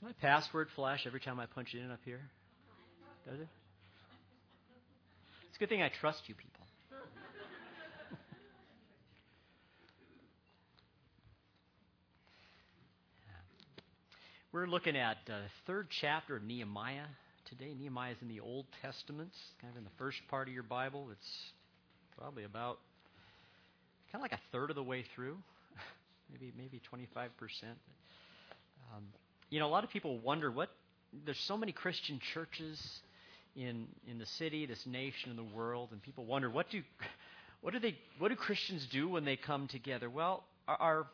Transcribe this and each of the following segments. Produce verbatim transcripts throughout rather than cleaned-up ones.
Does my password flash every time I punch it in up here? Does it? It's a good thing I trust you people. We're looking at the uh, third chapter of Nehemiah today. Nehemiah is in the Old Testament, kind of in the first part of your Bible. It's probably about kind of like a third of the way through, maybe maybe twenty-five percent. Um, you know, a lot of people wonder what. There's so many Christian churches in in the city, this nation, and the world, and people wonder what do what do they what do Christians do when they come together? Well, our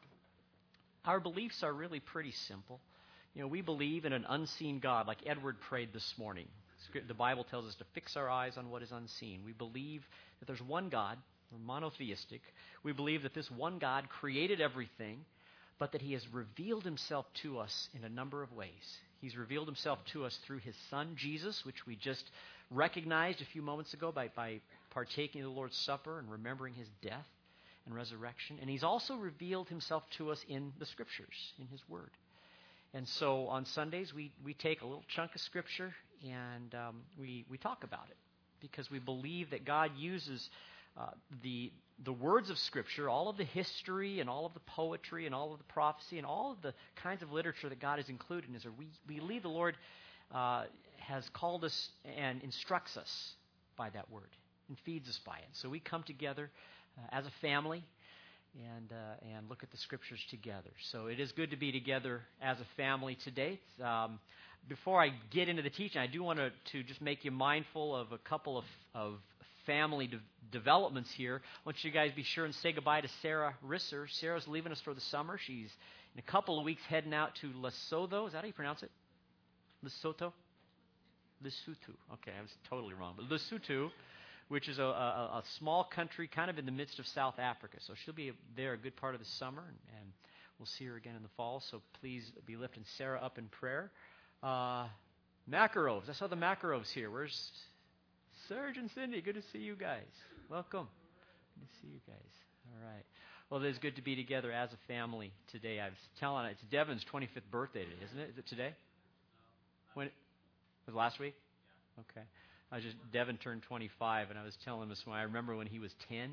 our beliefs are really pretty simple. You know, we believe in an unseen God, like Edward prayed this morning. The Bible tells us to fix our eyes on what is unseen. We believe that there's one God, we're monotheistic. We believe that this one God created everything, but that he has revealed himself to us in a number of ways. He's revealed himself to us through his son, Jesus, which we just recognized a few moments ago by, by partaking of the Lord's Supper and remembering his death and resurrection. And he's also revealed himself to us in the Scriptures, in his Word. And so on Sundays, we, we take a little chunk of Scripture and um, we, we talk about it because we believe that God uses uh, the the words of Scripture, all of the history and all of the poetry and all of the prophecy and all of the kinds of literature that God has included in his Word. We, we believe the Lord uh, has called us and instructs us by that Word and feeds us by it. So we come together uh, as a family and uh, and look at the Scriptures together. So it is good to be together as a family today. Um, before I get into the teaching, I do want to, to just make you mindful of a couple of, of family de- developments here. I want you guys to be sure and say goodbye to Sarah Risser. Sarah's leaving us for the summer. She's in a couple of weeks heading out to Lesotho. Is that how you pronounce it? Lesotho? Lesotho. Okay, I was totally wrong. But Lesotho, which is a, a, a small country kind of in the midst of South Africa. So she'll be there a good part of the summer, and, and we'll see her again in the fall. So please be lifting Sarah up in prayer. Uh, Makarovs. I saw the Makarovs here. Where's Serge and Cindy? Good to see you guys. Welcome. Good to see you guys. All right. Well, it is good to be together as a family today. I was telling it's Devin's twenty-fifth birthday today, isn't it? Is it today? When? It was it last week? Okay. I was just Devin turned twenty-five, and I was telling him this morning. I remember when he was ten,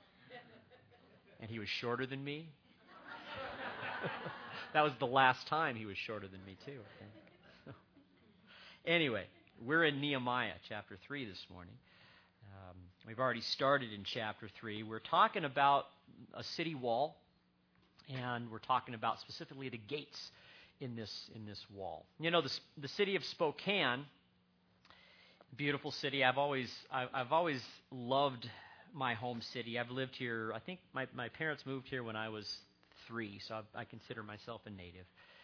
and he was shorter than me. That was the last time he was shorter than me too, I think. Anyway, we're in Nehemiah chapter three this morning. Um, we've already started in chapter three. We're talking about a city wall, and we're talking about specifically the gates in this in this wall. You know, the the city of Spokane. Beautiful city. I've always I've, I've always loved my home city. I've lived here. I think my, my parents moved here when I was three, so I, I consider myself a native.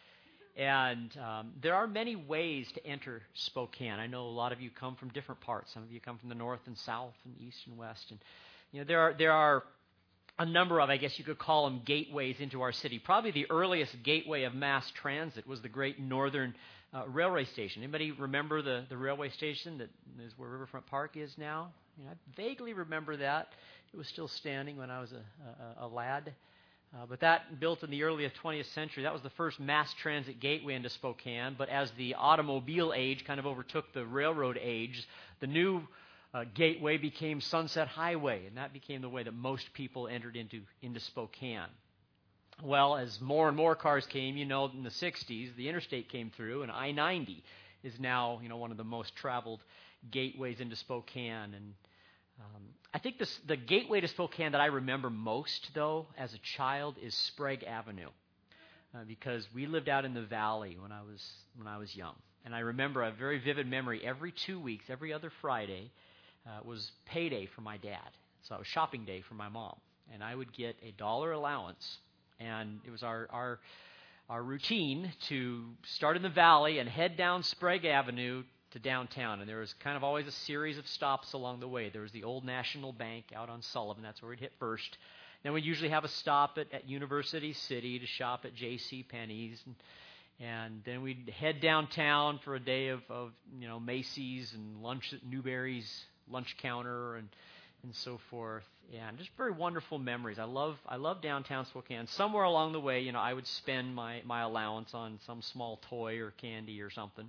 And um, there are many ways to enter Spokane. I know a lot of you come from different parts. Some of you come from the north and south and east and west. And you know there are there are a number of, I guess you could call them, gateways into our city. Probably the earliest gateway of mass transit was the Great Northern Uh, railway station. Anybody remember the, the railway station that is where Riverfront Park is now? You know, I vaguely remember that. It was still standing when I was a, a, a lad. Uh, but that, built in the early twentieth century, that was the first mass transit gateway into Spokane. But as the automobile age kind of overtook the railroad age, the new uh, gateway became Sunset Highway, and that became the way that most people entered into, into Spokane. Well, as more and more cars came, you know, in the sixties, the interstate came through, and I ninety is now, you know, one of the most traveled gateways into Spokane. And um, I think this, the gateway to Spokane that I remember most, though, as a child, is Sprague Avenue, uh, because we lived out in the valley when I was when I was young, and I remember a very vivid memory. Every two weeks, every other Friday, uh, was payday for my dad, so it was shopping day for my mom, and I would get a dollar allowance. And it was our, our our routine to start in the valley and head down Sprague Avenue to downtown. And there was kind of always a series of stops along the way. There was the old National Bank out on Sullivan. That's where we'd hit first. Then we'd usually have a stop at, at University City to shop at J C Penney's. And, and then we'd head downtown for a day of, of you know Macy's and lunch at Newberry's lunch counter and and so forth. Yeah, and just very wonderful memories. I love I love downtown Spokane. Somewhere along the way, you know, I would spend my, my allowance on some small toy or candy or something.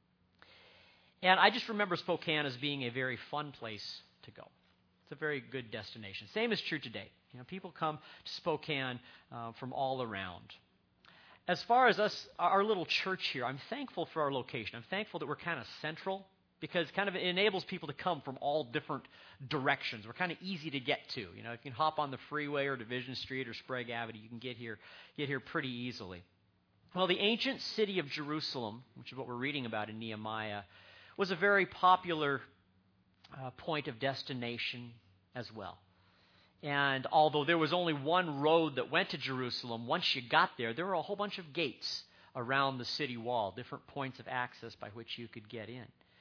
And I just remember Spokane as being a very fun place to go. It's a very good destination. Same is true today. You know, people come to Spokane uh, from all around. As far as us, our little church here, I'm thankful for our location. I'm thankful that we're kind of central, because kind of it enables people to come from all different directions. We're kind of easy to get to. You know, you can hop on the freeway or Division Street or Sprague Avenue. You can get here, get here pretty easily. Well, the ancient city of Jerusalem, which is what we're reading about in Nehemiah, was a very popular uh, point of destination as well. And although there was only one road that went to Jerusalem, once you got there, there were a whole bunch of gates around the city wall, different points of access by which you could get in.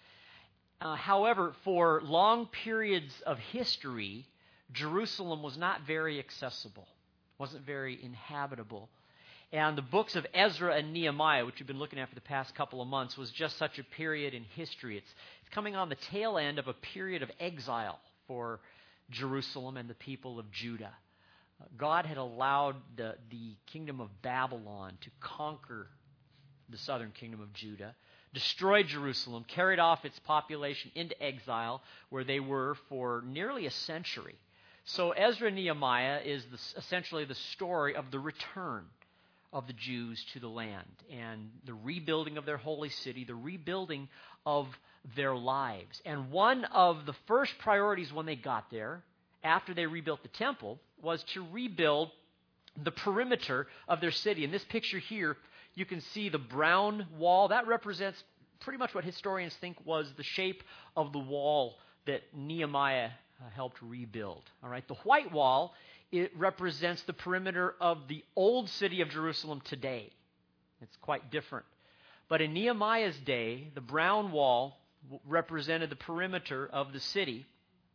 Uh, however, for long periods of history, Jerusalem was not very accessible, wasn't very inhabitable. And the books of Ezra and Nehemiah, which we've been looking at for the past couple of months, was just such a period in history. It's, it's coming on the tail end of a period of exile for Jerusalem and the people of Judah. Uh, God had allowed the, the kingdom of Babylon to conquer the southern kingdom of Judah, destroyed Jerusalem, carried off its population into exile, where they were for nearly a century. So Ezra and Nehemiah is the, essentially the story of the return of the Jews to the land and the rebuilding of their holy city, the rebuilding of their lives. And one of the first priorities when they got there, after they rebuilt the temple, was to rebuild the perimeter of their city. In this picture here, you can see the brown wall. That represents pretty much what historians think was the shape of the wall that Nehemiah uh, helped rebuild. All right, the white wall, it represents the perimeter of the old city of Jerusalem today. It's quite different. But in Nehemiah's day, the brown wall represented the perimeter of the city,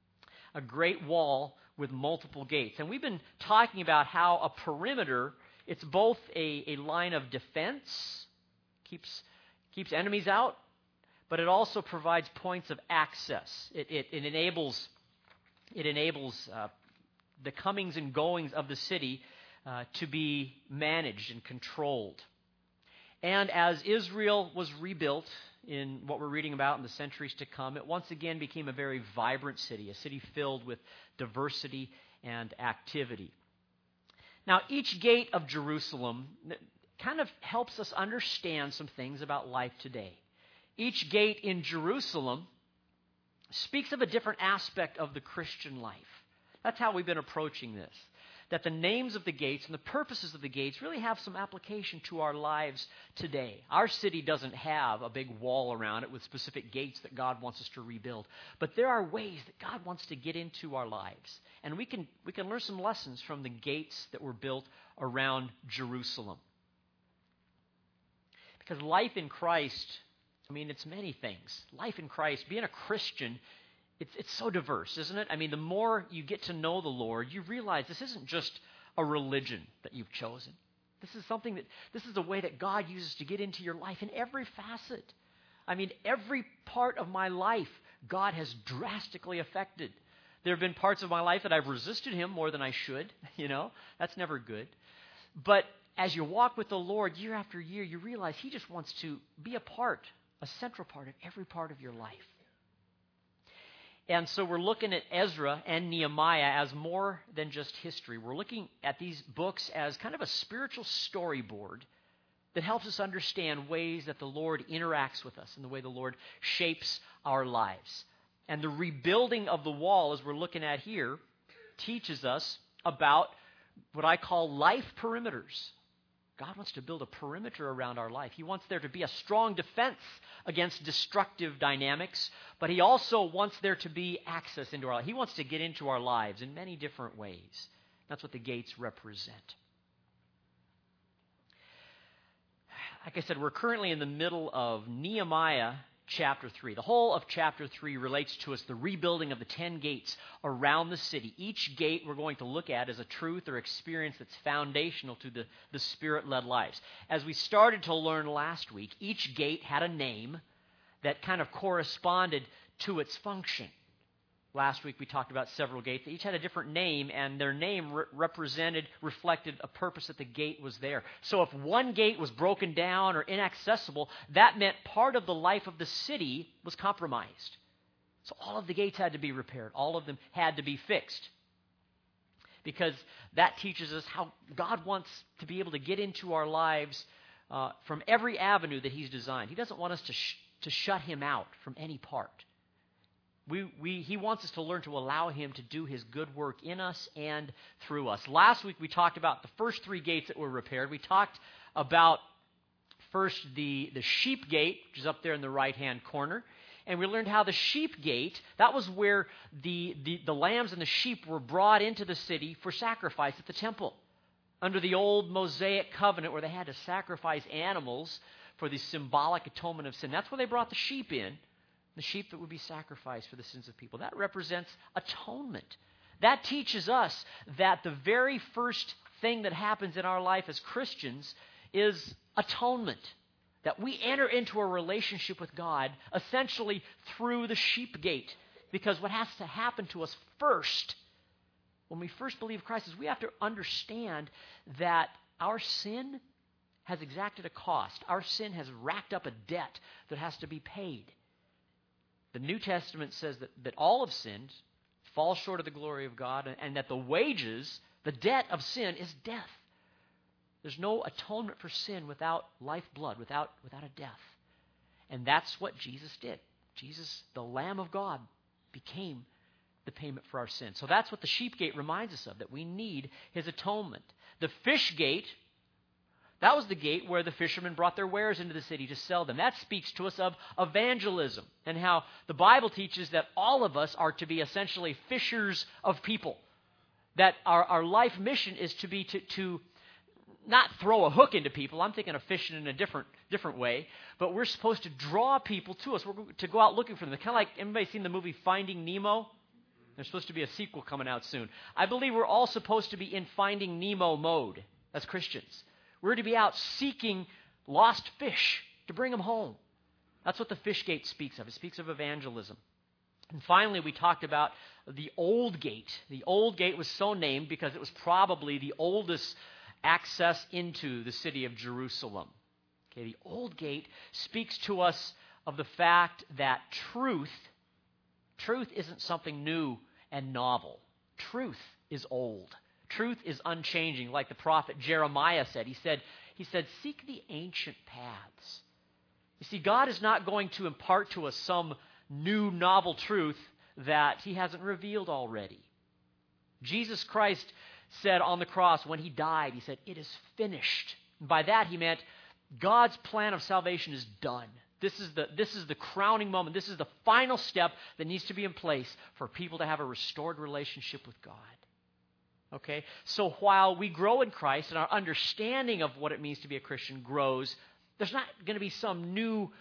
a great wall with multiple gates. And we've been talking about how a perimeter, it's both a, a line of defense, keeps, keeps enemies out, but it also provides points of access. It, it, it enables, it enables uh, the comings and goings of the city uh, to be managed and controlled. And as Israel was rebuilt in what we're reading about in the centuries to come, it once again became a very vibrant city, a city filled with diversity and activity. Now, each gate of Jerusalem kind of helps us understand some things about life today. Each gate in Jerusalem speaks of a different aspect of the Christian life. That's how we've been approaching this. That the names of the gates and the purposes of the gates really have some application to our lives today. Our city doesn't have a big wall around it with specific gates that God wants us to rebuild. But there are ways that God wants to get into our lives. And we can, we can learn some lessons from the gates that were built around Jerusalem. Because life in Christ, I mean, it's many things. Life in Christ, being a Christian, It's it's so diverse, isn't it? I mean, the more you get to know the Lord, you realize this isn't just a religion that you've chosen. This is something that, this is a way that God uses to get into your life in every facet. I mean, every part of my life, God has drastically affected. There have been parts of my life that I've resisted Him more than I should, you know. That's never good. But as you walk with the Lord year after year, you realize He just wants to be a part, a central part of every part of your life. And so we're looking at Ezra and Nehemiah as more than just history. We're looking at these books as kind of a spiritual storyboard that helps us understand ways that the Lord interacts with us and the way the Lord shapes our lives. And the rebuilding of the wall, as we're looking at here, teaches us about what I call life perimeters. God wants to build a perimeter around our life. He wants there to be a strong defense against destructive dynamics, but He also wants there to be access into our life. He wants to get into our lives in many different ways. That's what the gates represent. Like I said, we're currently in the middle of Nehemiah chapter three. The whole of chapter three relates to us the rebuilding of the ten gates around the city. Each gate we're going to look at is a truth or experience that's foundational to the, the Spirit-led lives. As we started to learn last week, each gate had a name that kind of corresponded to its function. Last week we talked about several gates. They each had a different name, and their name re- represented, reflected a purpose that the gate was there. So if one gate was broken down or inaccessible, that meant part of the life of the city was compromised. So all of the gates had to be repaired. All of them had to be fixed. Because that teaches us how God wants to be able to get into our lives uh, from every avenue that He's designed. He doesn't want us to sh- to shut Him out from any part. We, we, he wants us to learn to allow Him to do His good work in us and through us. Last week we talked about the first three gates that were repaired. We talked about first the, the sheep gate, which is up there in the right-hand corner. And we learned how the sheep gate, that was where the, the, the lambs and the sheep were brought into the city for sacrifice at the temple. Under the old Mosaic covenant where they had to sacrifice animals for the symbolic atonement of sin. That's where they brought the sheep in. The sheep that would be sacrificed for the sins of people. That represents atonement. That teaches us that the very first thing that happens in our life as Christians is atonement. That we enter into a relationship with God essentially through the sheep gate. Because what has to happen to us first, when we first believe Christ, is we have to understand that our sin has exacted a cost. Our sin has racked up a debt that has to be paid. The New Testament says that, that all have sinned, fall short of the glory of God, and, and that the wages, the debt of sin is death. There's no atonement for sin without lifeblood, without, without a death. And that's what Jesus did. Jesus, the Lamb of God, became the payment for our sin. So that's what the sheep gate reminds us of, that we need His atonement. The fish gate, that was the gate where the fishermen brought their wares into the city to sell them. That speaks to us of evangelism and how the Bible teaches that all of us are to be essentially fishers of people. That our, our life mission is to be to, to not throw a hook into people. I'm thinking of fishing in a different different way. But we're supposed to draw people to us. We're to go out looking for them. Kind of like, anybody seen the movie Finding Nemo? There's supposed to be a sequel coming out soon. I believe we're all supposed to be in Finding Nemo mode as Christians. We're to be out seeking lost fish to bring them home. That's what the fish gate speaks of. It speaks of evangelism. And finally, we talked about the old gate. The old gate was so named because it was probably the oldest access into the city of Jerusalem. Okay, the old gate speaks to us of the fact that truth, truth isn't something new and novel. Truth is old. Truth is unchanging, like the prophet Jeremiah said. He said, he said, seek the ancient paths. You see, God is not going to impart to us some new novel truth that He hasn't revealed already. Jesus Christ said on the cross when He died, He said, it is finished. And by that He meant God's plan of salvation is done. This is the, this is the crowning moment. This is the final step that needs to be in place for people to have a restored relationship with God. Okay, so while we grow in Christ and our understanding of what it means to be a Christian grows, there's not going to be some new,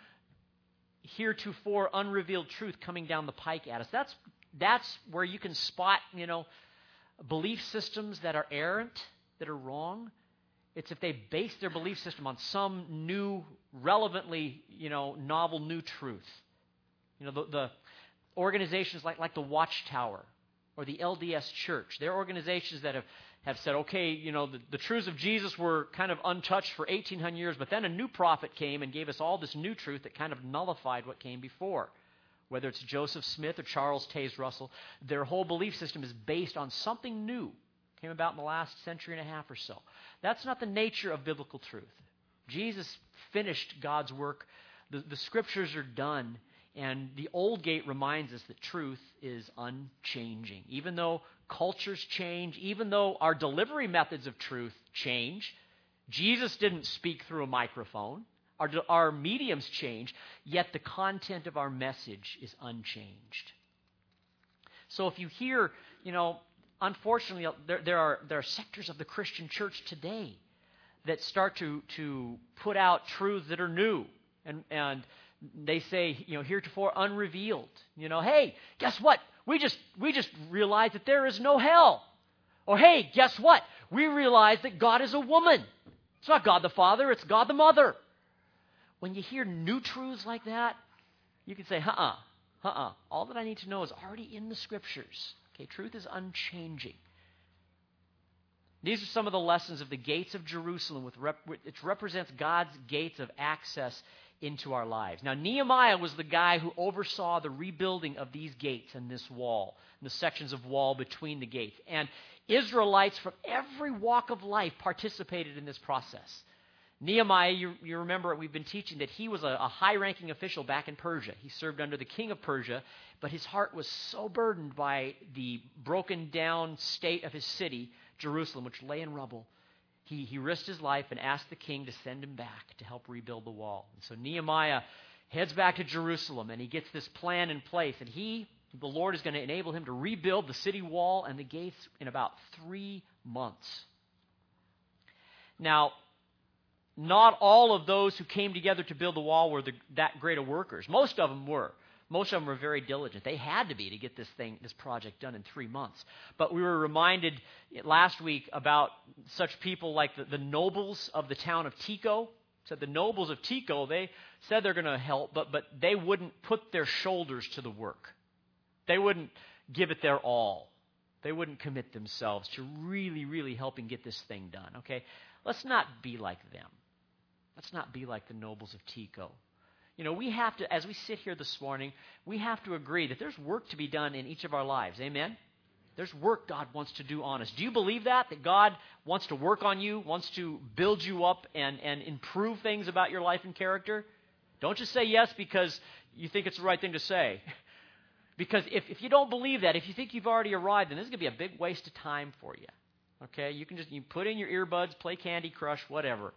heretofore unrevealed truth coming down the pike at us. That's that's where you can spot, you know, belief systems that are errant, that are wrong. It's if they base their belief system on some new, relevantly, you know, novel new truth. You know, the, the organizations like like the Watchtower or the L D S Church. They're organizations that have, have said, okay, you know, the, the truths of Jesus were kind of untouched for eighteen hundred years, but then a new prophet came and gave us all this new truth that kind of nullified what came before. Whether it's Joseph Smith or Charles Taze Russell, their whole belief system is based on something new. Came about in the last century and a half or so. That's not the nature of biblical truth. Jesus finished God's work. The, the Scriptures are done. And the old gate reminds us that truth is unchanging. Even though cultures change, even though our delivery methods of truth change, Jesus didn't speak through a microphone. Our, our mediums change, yet the content of our message is unchanged. So if you hear, you know, unfortunately, there, there are there are sectors of the Christian church today that start to to put out truths that are new and and. They say, you know, heretofore unrevealed. You know, hey, guess what? We just we just realized that there is no hell. Or hey, guess what? We realized that God is a woman. It's not God the Father, it's God the Mother. When you hear new truths like that, you can say, uh-uh, Uh-uh. All that I need to know is already in the Scriptures. Okay, truth is unchanging. These are some of the lessons of the gates of Jerusalem. With rep- it represents God's gates of access into our lives. Now, Nehemiah was the guy who oversaw the rebuilding of these gates and this wall, and the sections of wall between the gates. And Israelites from every walk of life participated in this process. Nehemiah, you, you remember we've been teaching that he was a, a high-ranking official back in Persia. He served under the king of Persia, but his heart was so burdened by the broken-down state of his city, Jerusalem, which lay in rubble. He, he risked his life and asked the king to send him back to help rebuild the wall. And so Nehemiah heads back to Jerusalem, and he gets this plan in place. And he, the Lord, is going to enable him to rebuild the city wall and the gates in about three months. Now, not all of those who came together to build the wall were the, that great of workers. Most of them were. Most of them were very diligent. They had to be to get this thing, this project done in three months. But we were reminded last week about such people like the, the nobles of the town of Tekoa. So the nobles of Tekoa, they said they're going to help, but, but they wouldn't put their shoulders to the work. They wouldn't give it their all. They wouldn't commit themselves to really, really helping get this thing done. Okay? Let's not be like them. Let's not be like the nobles of Tekoa. You know, we have to, as we sit here this morning, we have to agree that there's work to be done in each of our lives. Amen? There's work God wants to do on us. Do you believe that? That God wants to work on you, wants to build you up and, and improve things about your life and character? Don't just say yes because you think it's the right thing to say. Because if, if you don't believe that, if you think you've already arrived, then this is going to be a big waste of time for you. Okay? You can just you put in your earbuds, play Candy Crush, whatever.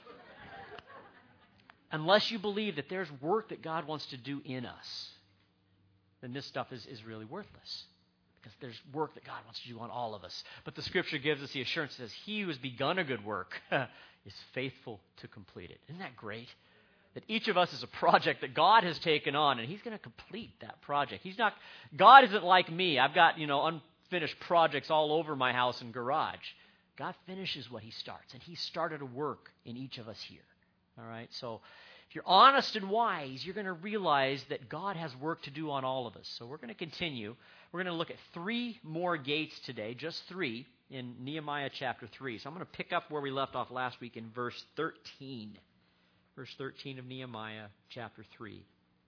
Unless you believe that there's work that God wants to do in us, then this stuff is, is really worthless. Because there's work that God wants to do on all of us. But the Scripture gives us the assurance that says, he who has begun a good work is faithful to complete it. Isn't that great? That each of us is a project that God has taken on, and he's going to complete that project. He's not. God isn't like me. I've got, you know, unfinished projects all over my house and garage. God finishes what he starts, and he started a work in each of us here. All right, so if you're honest and wise, you're going to realize that God has work to do on all of us. So we're going to continue. We're going to look at three more gates today, just three, in Nehemiah chapter three. So I'm going to pick up where we left off last week in verse thirteen. Verse thirteen of Nehemiah chapter three.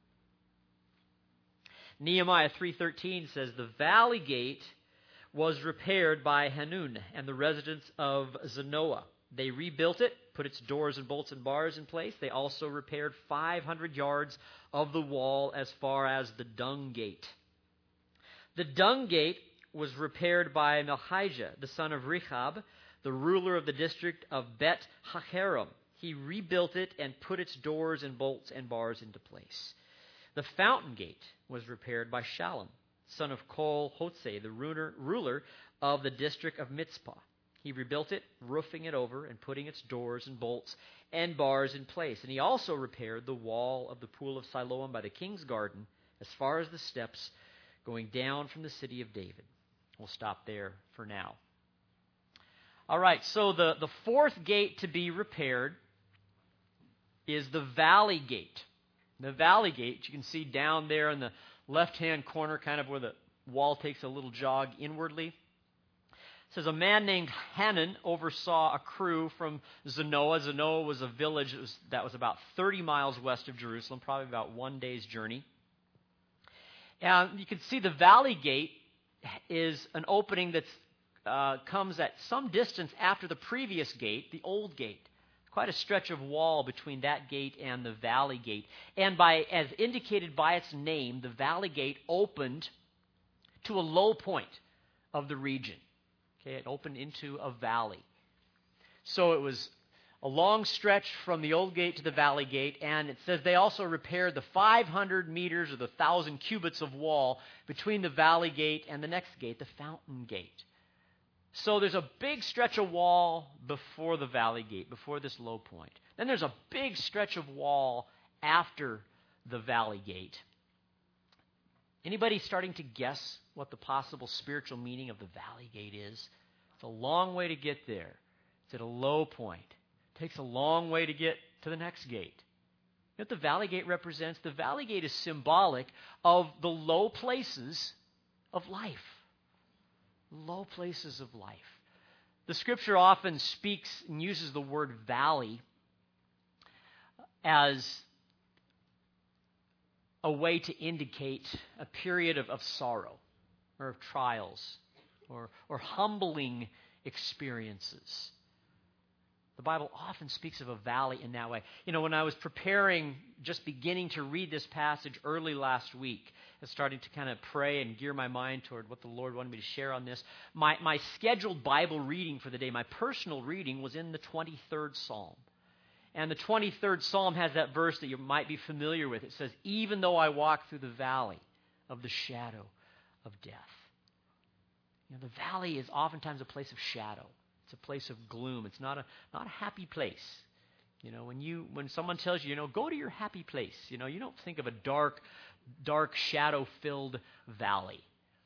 Nehemiah three thirteen says, "The valley gate was repaired by Hanun and the residents of Zanoah. They rebuilt it, put its doors and bolts and bars in place. They also repaired five hundred yards of the wall as far as the dung gate. The dung gate was repaired by Melchijah, the son of Rechab, the ruler of the district of Bet Hacherem. He rebuilt it and put its doors and bolts and bars into place. The fountain gate was repaired by Shallum, son of Kol Hotzeh, the ruler, ruler of the district of Mitzpah. He rebuilt it, roofing it over and putting its doors and bolts and bars in place. And he also repaired the wall of the pool of Siloam by the king's garden as far as the steps going down from the city of David." We'll stop there for now. All right, so the, the fourth gate to be repaired is the valley gate. The valley gate, you can see down there in the left-hand corner, kind of where the wall takes a little jog inwardly. It says, a man named Hanun oversaw a crew from Zanoah. Zanoah was a village that was, that was about thirty miles west of Jerusalem, probably about one day's journey. And you can see the valley gate is an opening that uh, comes at some distance after the previous gate, the old gate. Quite a stretch of wall between that gate and the valley gate. And by, as indicated by its name, the valley gate opened to a low point of the region. Okay, it opened into a valley. So it was a long stretch from the old gate to the valley gate, and it says they also repaired the five hundred meters or the one thousand cubits of wall between the valley gate and the next gate, the fountain gate. So there's a big stretch of wall before the valley gate, before this low point. Then there's a big stretch of wall after the valley gate. Anybody starting to guess what the possible spiritual meaning of the valley gate is? It's a long way to get there. It's at a low point. It takes a long way to get to the next gate. what the Valley Gate represents? The Valley Gate is symbolic of the low places of life. Low places of life. The Scripture often speaks and uses the word valley as a way to indicate a period of, of sorrow or of trials or, or humbling experiences. The Bible often speaks of a valley in that way. You know, when I was preparing, just beginning to read this passage early last week, and starting to kind of pray and gear my mind toward what the Lord wanted me to share on this, my, my scheduled Bible reading for the day, my personal reading, was in the twenty-third Psalm. And the twenty-third Psalm has that verse that you might be familiar with. It says, even though I walk through the valley of the shadow of death. You know, the valley is oftentimes a place of shadow. It's a place of gloom. It's not a not a happy place. You know, when you when someone tells you, you know, go to your happy place, you know, you don't think of a dark, dark, shadow-filled valley.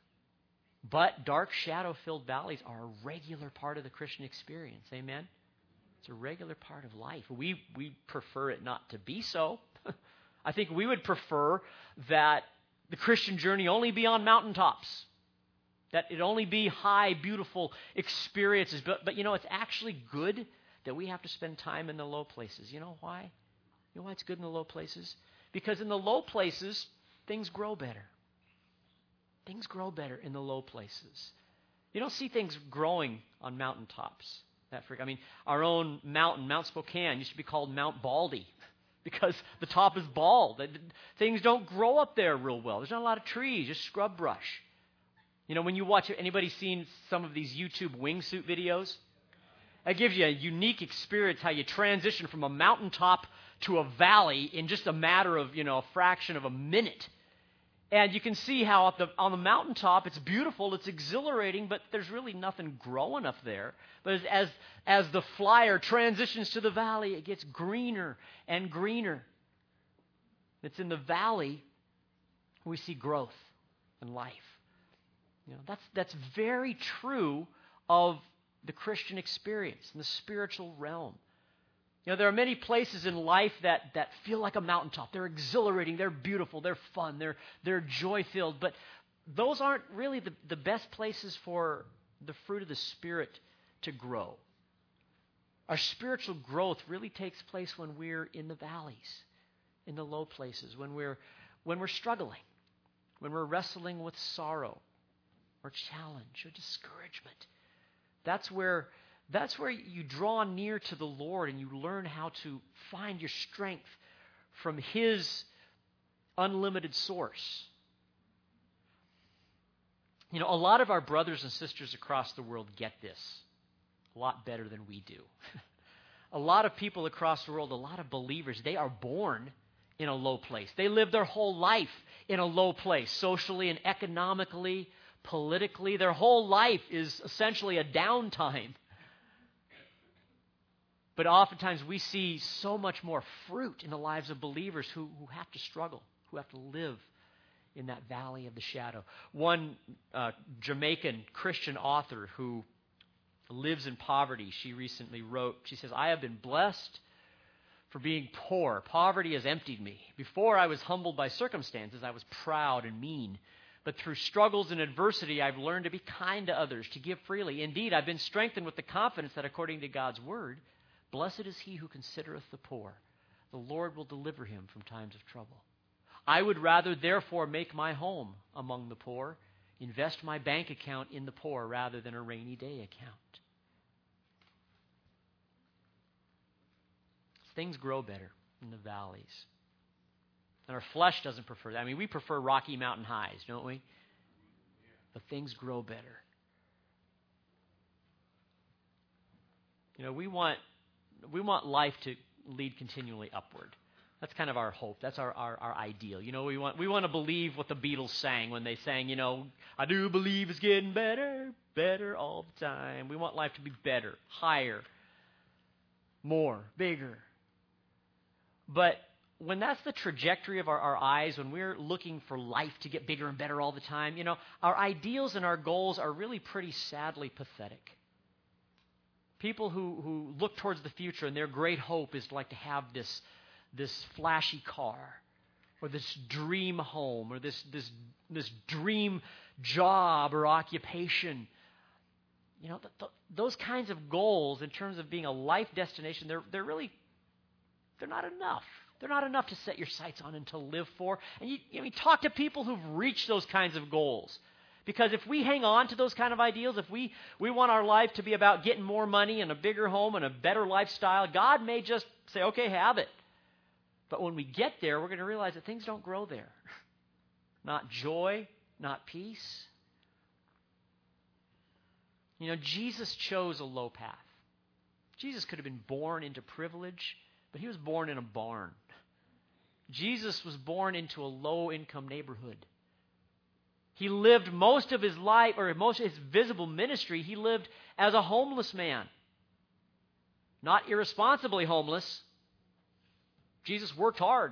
But dark, shadow-filled valleys are a regular part of the Christian experience. Amen? It's a regular part of life. We we prefer it not to be so. I think we would prefer that the Christian journey only be on mountaintops. That it only be high, beautiful experiences. But, but, you know, it's actually good that we have to spend time in the low places. You know why? You know why it's good in the low places? Because in the low places, things grow better. Things grow better in the low places. You don't see things growing on mountaintops. That freak. I mean, our own mountain, Mount Spokane, used to be called Mount Baldy because the top is bald. Things don't grow up there real well. There's not a lot of trees, just scrub brush. You know, when you watch, anybody seen some of these YouTube wingsuit videos? That gives you a unique experience how you transition from a mountaintop to a valley in just a matter of, you know, a fraction of a minute. And you can see how at the, on the mountaintop it's beautiful, it's exhilarating, but there's really nothing growing up there. But as, as, as the flyer transitions to the valley, it gets greener and greener. It's in the valley we see growth and life. You know, that's that's very true of the Christian experience in the spiritual realm. You know, there are many places in life that, that feel like a mountaintop. They're exhilarating, they're beautiful, they're fun, they're they're joy-filled, but those aren't really the, the best places for the fruit of the Spirit to grow. Our spiritual growth really takes place when we're in the valleys, in the low places, when we're when we're struggling, when we're wrestling with sorrow, or challenge, or discouragement. That's where, that's where you draw near to the Lord and you learn how to find your strength from His unlimited source. You know, a lot of our brothers and sisters across the world get this a lot better than we do. A lot of people across the world, a lot of believers, they are born in a low place. They live their whole life in a low place, socially and economically, politically. Their whole life is essentially a downtime. But oftentimes we see so much more fruit in the lives of believers who, who have to struggle, who have to live in that valley of the shadow. One uh, Jamaican Christian author who lives in poverty, she recently wrote, she says, I have been blessed for being poor. Poverty has emptied me. Before I was humbled by circumstances, I was proud and mean. But through struggles and adversity, I've learned to be kind to others, to give freely. Indeed, I've been strengthened with the confidence that according to God's word, blessed is he who considereth the poor. The Lord will deliver him from times of trouble. I would rather, therefore, make my home among the poor, invest my bank account in the poor rather than a rainy day account. Things grow better in the valleys. And our flesh doesn't prefer that. I mean, we prefer Rocky Mountain highs, don't we? But things grow better. You know, we want we want life to lead continually upward. That's kind of our hope. That's our, our, our ideal. You know, we want we want to believe what the Beatles sang when they sang, you know, I do believe it's getting better, better all the time. We want life to be better, higher, more, bigger. But when that's the trajectory of our, our eyes, when we're looking for life to get bigger and better all the time, you know, our ideals and our goals are really pretty sadly pathetic. People who, who look towards the future and their great hope is like to have this, this flashy car, or this dream home, or this, this, this dream job or occupation. You know, th- th- those kinds of goals in terms of being a life destination, they're, they're really, they're not enough. They're not enough to set your sights on and to live for. And you, you know, you talk to people who've reached those kinds of goals. Because if we hang on to those kind of ideals, if we, we want our life to be about getting more money and a bigger home and a better lifestyle, God may just say, okay, have it. But when we get there, we're going to realize that things don't grow there. Not joy, not peace. You know, Jesus chose a low path. Jesus could have been born into privilege, but he was born in a barn. Jesus was born into a low-income neighborhood. He lived most of his life, or most of his visible ministry, he lived as a homeless man. Not irresponsibly homeless. Jesus worked hard.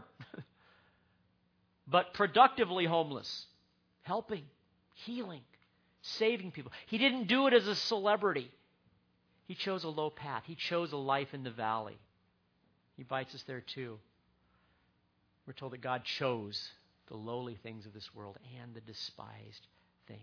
But productively homeless. Helping, healing, saving people. He didn't do it as a celebrity. He chose a low path. He chose a life in the valley. He invites us there too. We're told that God chose the lowly things of this world and the despised things.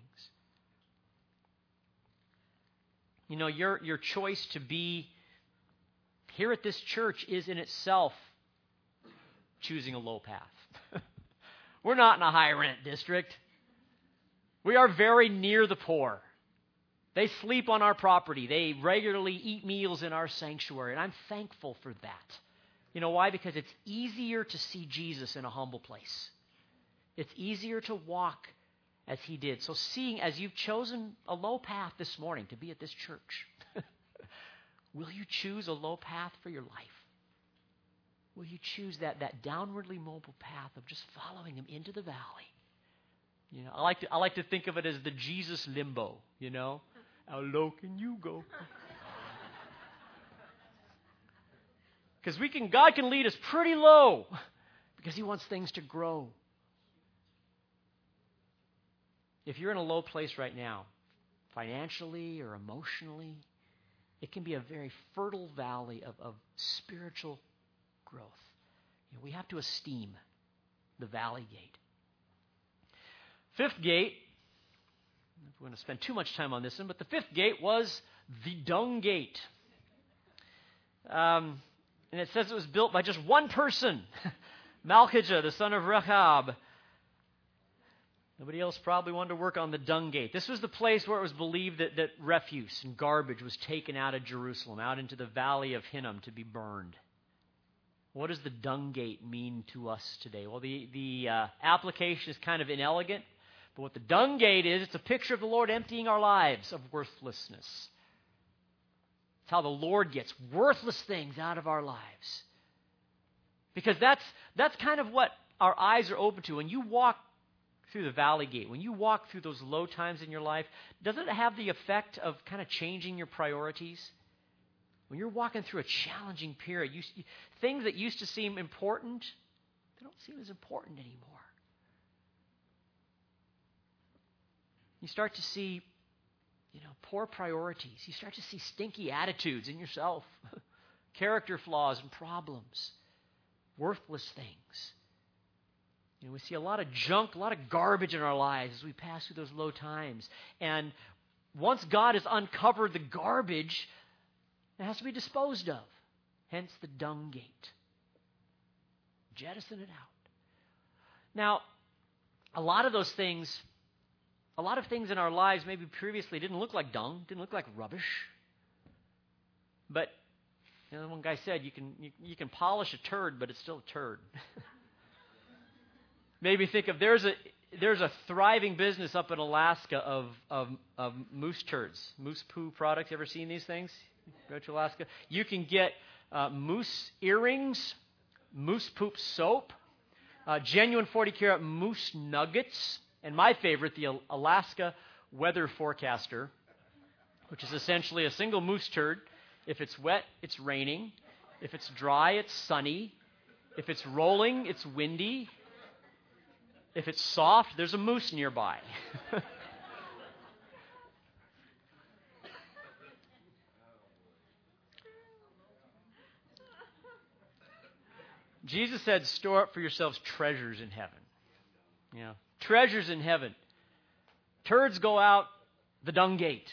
You know, your, your choice to be here at this church is in itself choosing a low path. We're not in a high rent district. We are very near the poor. They sleep on our property. They regularly eat meals in our sanctuary, and I'm thankful for that. You know why? Because it's easier to see Jesus in a humble place. It's easier to walk as he did. So seeing as you've chosen a low path this morning to be at this church, will you choose a low path for your life? Will you choose that, that downwardly mobile path of just following him into the valley? You know, I like to I like to think of it as the Jesus limbo, you know. How low can you go? Because we can God can lead us pretty low because he wants things to grow. If you're in a low place right now, financially or emotionally, it can be a very fertile valley of, of spiritual growth. You know, we have to esteem the valley gate. Fifth gate, we're going to spend too much time on this one, but the fifth gate was the dung gate. Um, and it says it was built by just one person, Malchijah, the son of Rechab. Nobody else probably wanted to work on the dung gate. This was the place where it was believed that, that refuse and garbage was taken out of Jerusalem, out into the valley of Hinnom to be burned. What does the dung gate mean to us today? Well, the, the uh, application is kind of inelegant, but what the dung gate is, it's a picture of the Lord emptying our lives of worthlessness. It's how the Lord gets worthless things out of our lives. Because that's, that's kind of what our eyes are open to. When you walk through the valley gate, when you walk through those low times in your life, doesn't it have the effect of kind of changing your priorities? When you're walking through a challenging period, you, things that used to seem important, they don't seem as important anymore. You start to see, you know, poor priorities. You start to see stinky attitudes in yourself, character flaws and problems, worthless things. You know, we see a lot of junk, a lot of garbage in our lives as we pass through those low times. And once God has uncovered the garbage, it has to be disposed of. Hence the dung gate. Jettison it out. Now, a lot of those things, a lot of things in our lives maybe previously didn't look like dung, didn't look like rubbish. But, you know, one guy said, you can, you, you can polish a turd, but it's still a turd. Maybe think of, there's a there's a thriving business up in Alaska of, of, of moose turds, moose poo products. You ever seen these things? Go to Alaska. You can get uh, moose earrings, moose poop soap, uh, genuine forty karat moose nuggets, and my favorite, the Alaska Weather Forecaster, which is essentially a single moose turd. If it's wet, it's raining. If it's dry, it's sunny. If it's rolling, it's windy. If it's soft, there's a moose nearby. Jesus said, store up for yourselves treasures in heaven. You know, treasures in heaven. Turds go out the dung gate.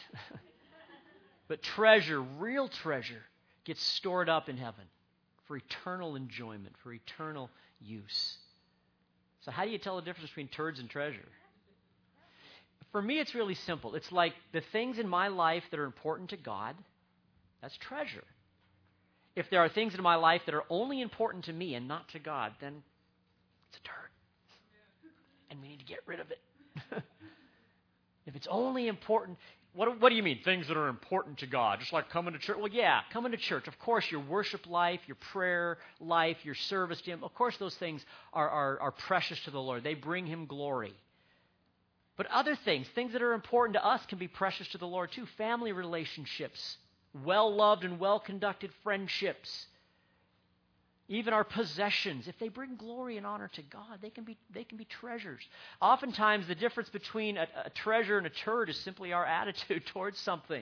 But treasure, real treasure, gets stored up in heaven for eternal enjoyment, for eternal use. So how do you tell the difference between turds and treasure? For me, it's really simple. It's like the things in my life that are important to God, that's treasure. If there are things in my life that are only important to me and not to God, then it's a turd. And we need to get rid of it. If it's only important, what, what do you mean, things that are important to God? Just like coming to church? Well, yeah, coming to church. Of course, your worship life, your prayer life, your service to Him, of course those things are, are, are precious to the Lord. They bring Him glory. But other things, things that are important to us can be precious to the Lord too. Family relationships, well-loved and well-conducted friendships, even our possessions. If they bring glory and honor to God, they can be, they can be treasures. Oftentimes, the difference between a, a treasure and a turd is simply our attitude towards something.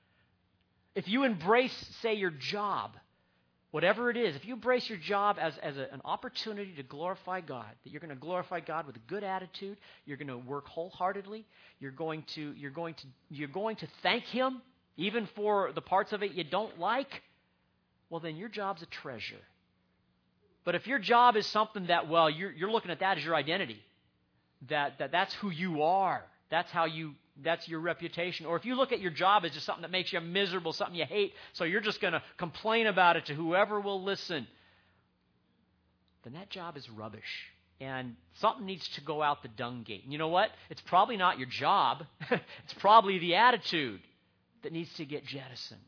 If you embrace, say, your job, whatever it is, if you embrace your job as, as a, an opportunity to glorify God, that you're going to glorify God with a good attitude, you're going to work wholeheartedly, you're going to, you're going to, you're going to thank Him, even for the parts of it you don't like, well, then your job's a treasure. But if your job is something that, well, you're, you're looking at that as your identity, that, that that's who you are, that's how you, that's your reputation. Or if you look at your job as just something that makes you miserable, something you hate, so you're just going to complain about it to whoever will listen, then that job is rubbish. And something needs to go out the dung gate. And you know what? It's probably not your job. It's probably the attitude that needs to get jettisoned.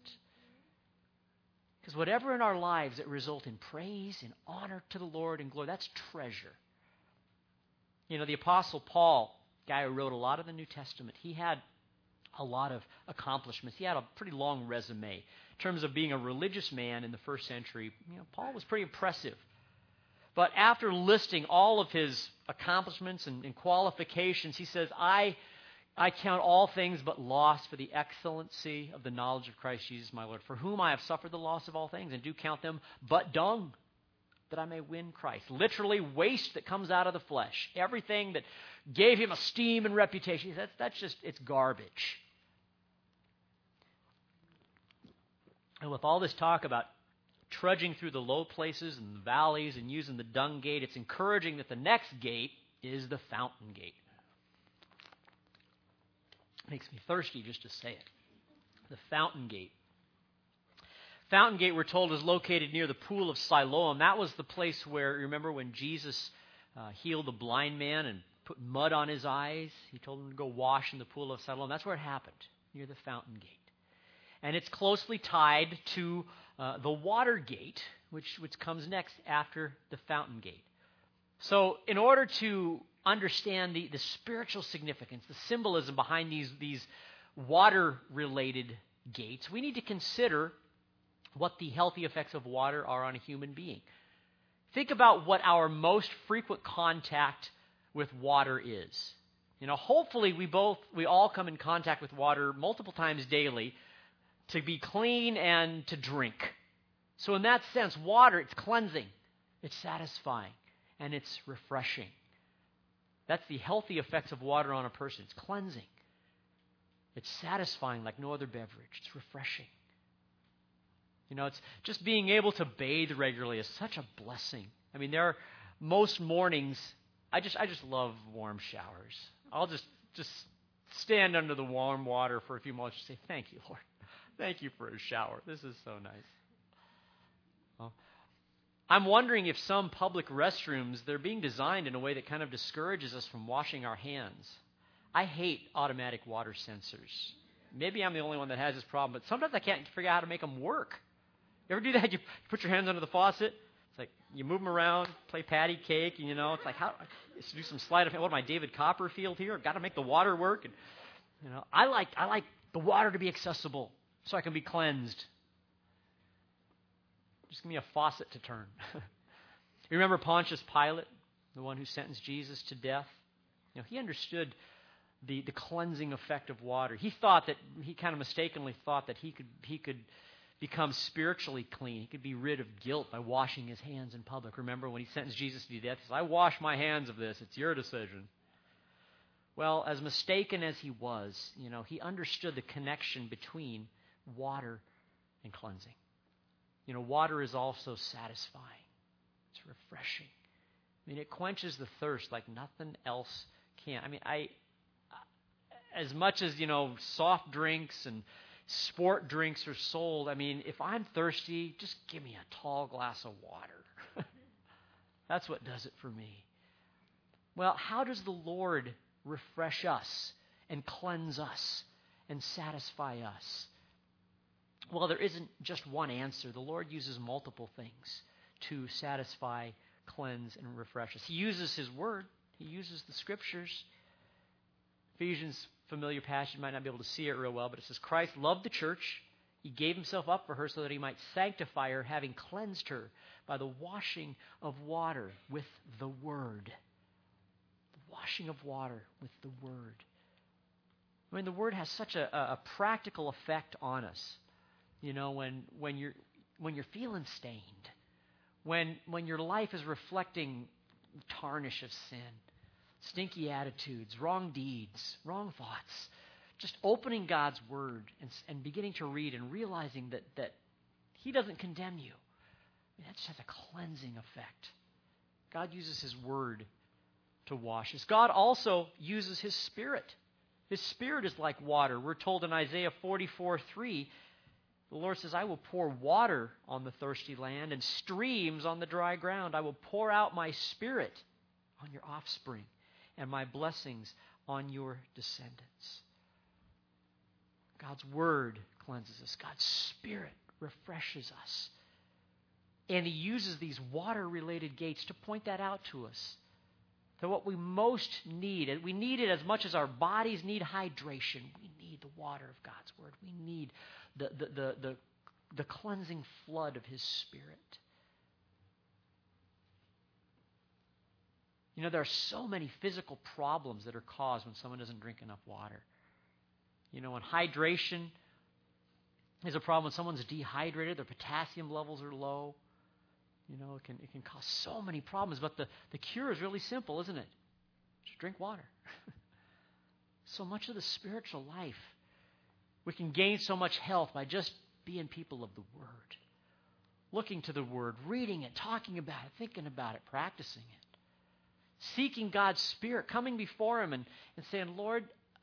Because whatever in our lives that result in praise and honor to the Lord and glory, that's treasure. You know, the Apostle Paul, guy who wrote a lot of the New Testament, he had a lot of accomplishments. He had a pretty long resume. In terms of being a religious man in the first century, you know, Paul was pretty impressive. But after listing all of his accomplishments and, and qualifications, he says, I... I count all things but loss for the excellency of the knowledge of Christ Jesus my Lord, for whom I have suffered the loss of all things, and do count them but dung, that I may win Christ. Literally waste that comes out of the flesh. Everything that gave him esteem and reputation, that's, that's just, it's garbage. And with all this talk about trudging through the low places and the valleys and using the dung gate, it's encouraging that the next gate is the fountain gate. Makes me thirsty just to say it. The fountain gate. Fountain gate, we're told, is located near the pool of Siloam. That was the place where, remember when Jesus uh, healed the blind man and put mud on his eyes? He told him to go wash in the pool of Siloam. That's where it happened, near the fountain gate. And it's closely tied to uh, the water gate, which, which comes next after the fountain gate. So in order to understand the, the spiritual significance, the symbolism behind these, these water-related gates, we need to consider what the healthy effects of water are on a human being. Think about what our most frequent contact with water is. You know, hopefully we both, we all come in contact with water multiple times daily to be clean and to drink. So in that sense, water, it's cleansing, it's satisfying, and it's refreshing. That's the healthy effects of water on a person. It's cleansing. It's satisfying like no other beverage. It's refreshing. You know, it's just being able to bathe regularly is such a blessing. I mean, there are most mornings, I just I just love warm showers. I'll just, just stand under the warm water for a few moments and say, thank you, Lord. Thank you for a shower. This is so nice. Well, I'm wondering if some public restrooms, they're being designed in a way that kind of discourages us from washing our hands. I hate automatic water sensors. Maybe I'm the only one that has this problem, but sometimes I can't figure out how to make them work. You ever do that? You put your hands under the faucet. It's like you move them around, play patty cake, and you know, it's like, how do some sleight of hand. What am I, David Copperfield here? I've got to make the water work. And you know, I like I like the water to be accessible so I can be cleansed. Just give me a faucet to turn. You remember Pontius Pilate, the one who sentenced Jesus to death? You know, he understood the, the cleansing effect of water. He thought that, he kind of mistakenly thought that he could he could become spiritually clean. He could be rid of guilt by washing his hands in public. Remember when he sentenced Jesus to death, he said, I wash my hands of this. It's your decision. Well, as mistaken as he was, you know, he understood the connection between water and cleansing. You know, water is also satisfying. It's refreshing. I mean, it quenches the thirst like nothing else can. I mean, I, as much as, you know, soft drinks and sport drinks are sold, I mean, if I'm thirsty, just give me a tall glass of water. That's what does it for me. Well, how does the Lord refresh us and cleanse us and satisfy us? Well, there isn't just one answer. The Lord uses multiple things to satisfy, cleanse, and refresh us. He uses His Word. He uses the Scriptures. Ephesians, familiar passage, you might not be able to see it real well, but it says, Christ loved the church. He gave Himself up for her so that He might sanctify her, having cleansed her by the washing of water with the Word. The washing of water with the Word. I mean, the Word has such a, a practical effect on us. You know, when when you're when you're feeling stained, when when your life is reflecting tarnish of sin, stinky attitudes, wrong deeds, wrong thoughts, just opening God's Word and, and beginning to read and realizing that that He doesn't condemn you. I mean, that just has a cleansing effect. God uses His Word to wash us. God also uses His Spirit. His Spirit is like water. We're told in Isaiah forty-four three, the Lord says, I will pour water on the thirsty land and streams on the dry ground. I will pour out my Spirit on your offspring and my blessings on your descendants. God's Word cleanses us. God's Spirit refreshes us. And He uses these water-related gates to point that out to us. That what we most need, and we need it as much as our bodies need hydration. We need the water of God's Word. We need the, the, the, the, the cleansing flood of His Spirit. You know, there are so many physical problems that are caused when someone doesn't drink enough water. You know, when hydration is a problem, when someone's dehydrated, their potassium levels are low. You know, it can it can cause so many problems. But the, the cure is really simple, isn't it? Just drink water. So much of the spiritual life, we can gain so much health by just being people of the Word. Looking to the Word, reading it, talking about it, thinking about it, practicing it. Seeking God's Spirit, coming before Him and, and saying, Lord,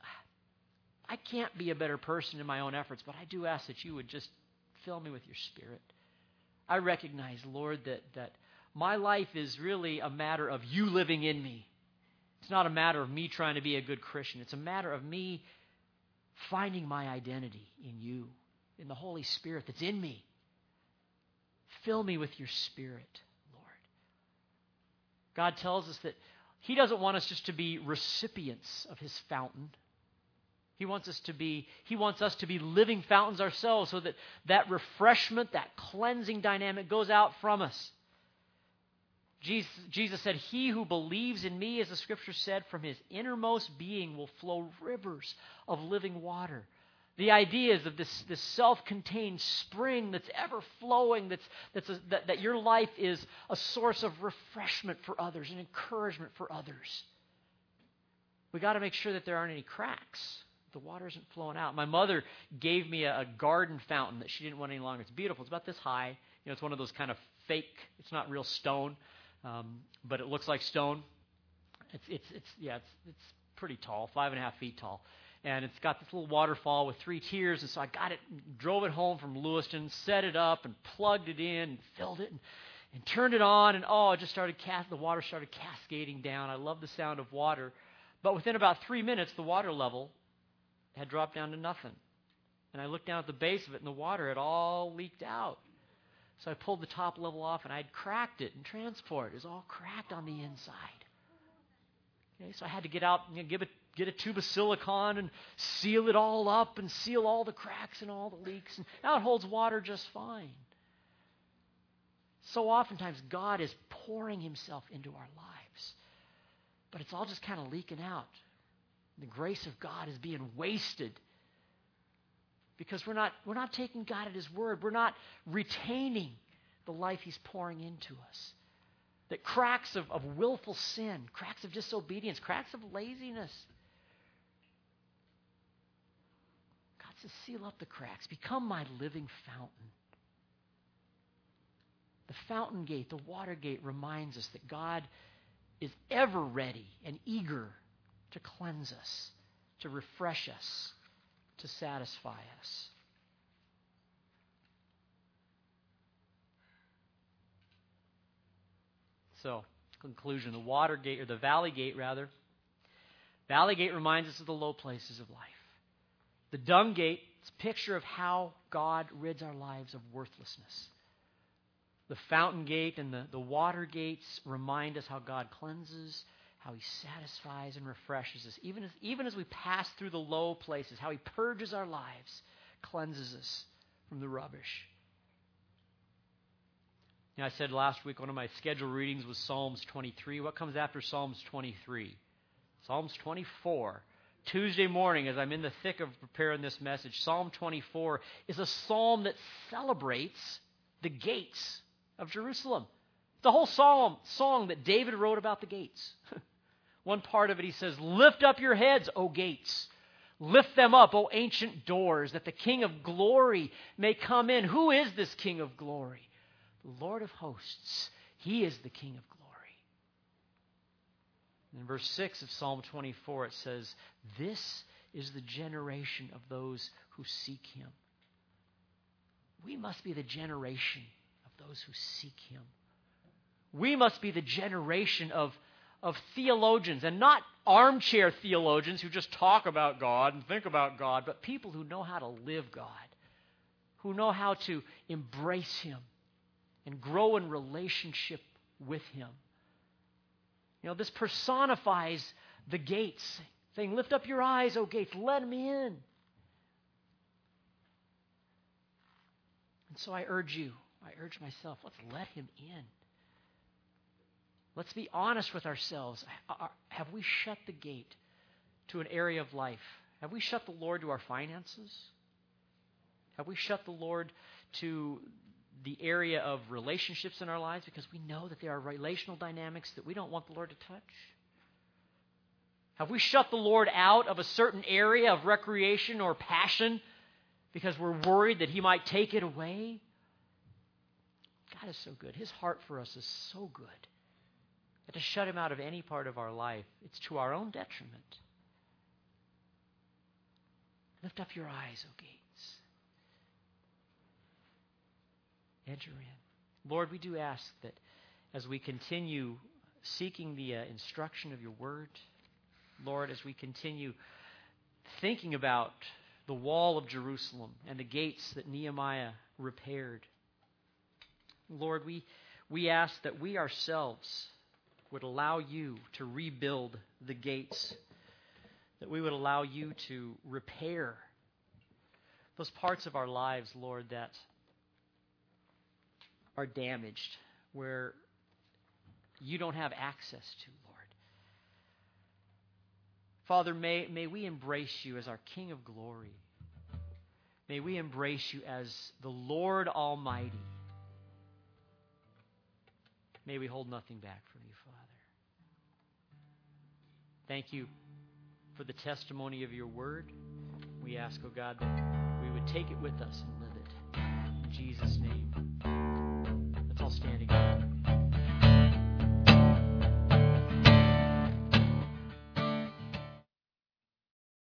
I can't be a better person in my own efforts, but I do ask that you would just fill me with your Spirit. I recognize, Lord, that, that my life is really a matter of you living in me. It's not a matter of me trying to be a good Christian. It's a matter of me finding my identity in you, in the Holy Spirit that's in me. Fill me with your Spirit, Lord. God tells us that He doesn't want us just to be recipients of His fountain. He wants us to be, He wants us to be living fountains ourselves so that that refreshment, that cleansing dynamic goes out from us. Jesus, Jesus said, He who believes in me, as the Scripture said, from his innermost being will flow rivers of living water. The idea is of this, this self-contained spring that's ever flowing, that's, that's a, that, that your life is a source of refreshment for others and encouragement for others. We got to make sure that there aren't any cracks. The water isn't flowing out. My mother gave me a, a garden fountain that she didn't want any longer. It's beautiful. It's about this high. You know, it's one of those kind of fake. It's not real stone, um, but it looks like stone. It's it's it's yeah. It's it's pretty tall, five and a half feet tall, and it's got this little waterfall with three tiers. And so I got it, drove it home from Lewiston, set it up, and plugged it in, and filled it, and, and turned it on, and oh, it just started cast. The water started cascading down. I love the sound of water, but within about three minutes, the water level had dropped down to nothing. And I looked down at the base of it, and the water had all leaked out. So I pulled the top level off, and I'd cracked it in transport. It was all cracked on the inside. Okay, so I had to get out, you know, give it, get a tube of silicone and seal it all up and seal all the cracks and all the leaks. And now it holds water just fine. So oftentimes God is pouring Himself into our lives, but it's all just kind of leaking out. The grace of God is being wasted because we're not, we're not taking God at His word. We're not retaining the life He's pouring into us. That cracks of, of willful sin, cracks of disobedience, cracks of laziness. God says, seal up the cracks. Become my living fountain. The fountain gate, the water gate reminds us that God is ever ready and eager to cleanse us, to refresh us, to satisfy us. So, conclusion, the water gate, or the valley gate rather. Valley gate reminds us of the low places of life. The dung gate is a picture of how God rids our lives of worthlessness. The fountain gate and the, the water gates remind us how God cleanses, how He satisfies and refreshes us. Even as, even as we pass through the low places, how He purges our lives, cleanses us from the rubbish. You know, I said last week one of my scheduled readings was Psalms twenty-three. What comes after Psalms twenty-three? Psalms twenty-four. Tuesday morning, as I'm in the thick of preparing this message, Psalm twenty-four is a psalm that celebrates the gates of Jerusalem. The whole psalm song that David wrote about the gates. One part of it he says, "Lift up your heads, O gates. Lift them up, O ancient doors, that the King of glory may come in." Who is this King of glory? The Lord of hosts. He is the King of glory. In verse six of Psalm twenty-four it says, "This is the generation of those who seek Him." We must be the generation of those who seek Him. We must be the generation of, of theologians, and not armchair theologians who just talk about God and think about God, but people who know how to live God, who know how to embrace Him and grow in relationship with Him. You know, this personifies the gates, saying, "Lift up your eyes, O gates, let me in." And so I urge you, I urge myself, let's let Him in. Let's be honest with ourselves. Have we shut the gate to an area of life? Have we shut the Lord to our finances? Have we shut the Lord to the area of relationships in our lives because we know that there are relational dynamics that we don't want the Lord to touch? Have we shut the Lord out of a certain area of recreation or passion because we're worried that He might take it away? God is so good. His heart for us is so good that to shut Him out of any part of our life, it's to our own detriment. Lift up your eyes, O gates. Enter in. Lord, we do ask that as we continue seeking the uh, instruction of Your Word, Lord, as we continue thinking about the wall of Jerusalem and the gates that Nehemiah repaired, Lord, we, we ask that we ourselves would allow You to rebuild the gates, that we would allow You to repair those parts of our lives, Lord, that are damaged, where You don't have access to, Lord. Father, may, may we embrace You as our King of glory. May we embrace You as the Lord Almighty. May we hold nothing back from You, Father. Thank You for the testimony of Your Word. We ask, oh God, that we would take it with us and live it. In Jesus' name. Let's all stand together.